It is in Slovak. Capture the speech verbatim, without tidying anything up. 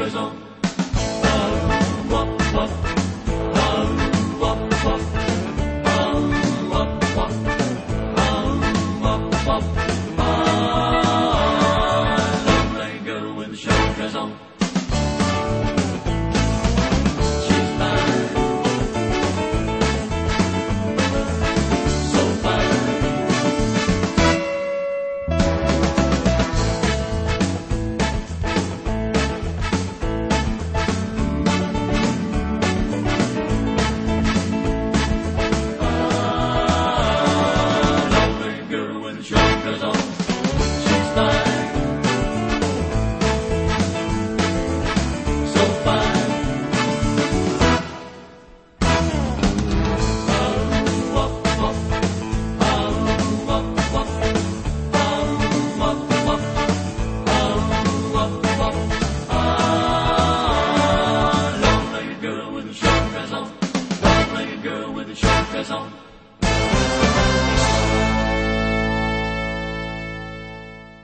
dress on. Oh, wop, wop. Oh, wop, wop. Oh, wop, wop. Oh, wop, wop. Ah, lovely girl with a short dress on. She's fine, so fine. Short dress on, she's fine, so fine. Oh, wop, wop. Oh, wop, wop. Oh, wop, wop. Oh, wop, wop. Ah, long-legged girl with a short dress on. Long-legged girl with a short dress on.